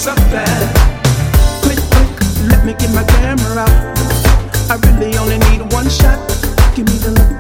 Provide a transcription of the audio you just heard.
so bad. Quick, let me get my camera out. I really only need one shot. Give me the look.